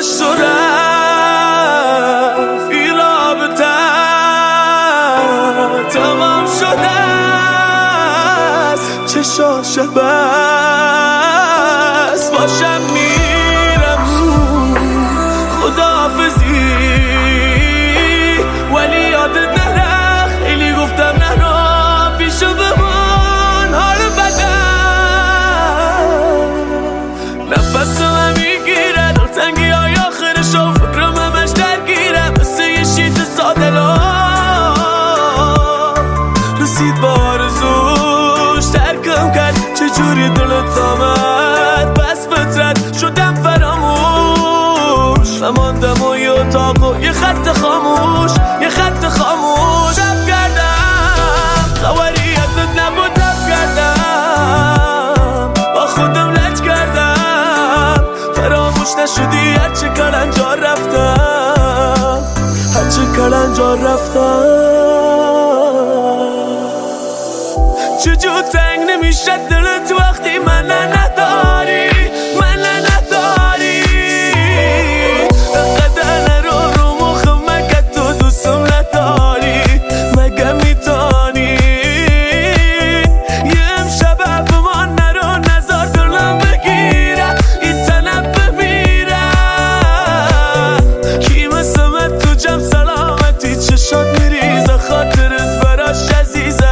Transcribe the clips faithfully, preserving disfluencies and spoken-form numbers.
داشت و رفت این رابطه تمام شده است، چشاشه بست باشم میرم خداحافظی، ولی یادت نره خیلی گفتم نرا پیش بمان حال بدن. نفس من میگیره دلتنگی های آخرش و فکرم همش درگیره، مثل یه شیط ساده لا رسید با آرزوش ترکم کرد. چجوری دلت آمد بس فطرت شدم فراموش، نماندم و یه اتاق و یه خط خاموش، یه خط خاموش. رب کردم خبری ازت نبود، رب کردم با خودم لج کردم، فراموش نشدی هرچه کلنجار رفتم، هرچه کلنجار رفتم. چجور تنگ نمیشه دلت وقتی من نداری، من نداری. قدر نرو رو مخم مگه تو دوستم نداری، مگه میتانی یه امشب به من نرو نزار دلم بگیره این تنب بمیره. کی مثل من تو جمع سلامتی چشات میریزه خاطرت براش عزیزه.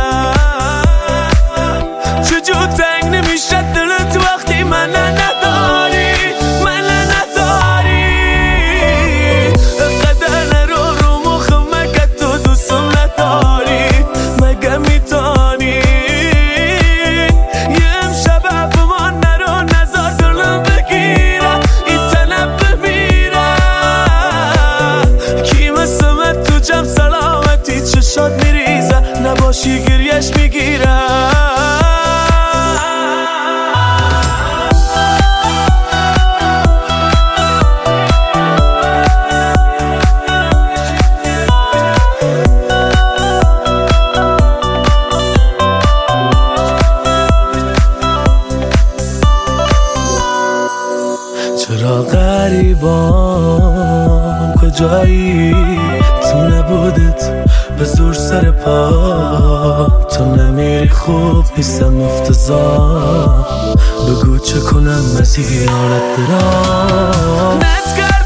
چجور تنگ نمیشه دلت وقتی من نداری، من نداری. قدر نرو رو مخم مگه تو دوستم نداری، مگه میتانی یه امشب به من نرو نزار دلم بگیره این تنب بمیره. کی مثل من تو جمع سلامتی چشات میریزه نباشی گریش میگیره. چرا غریبان کجایی تو نبودت به زور سر پا، تو نمیری خوب نیستم افتضاح، بگو چه کنم از این حالت برام.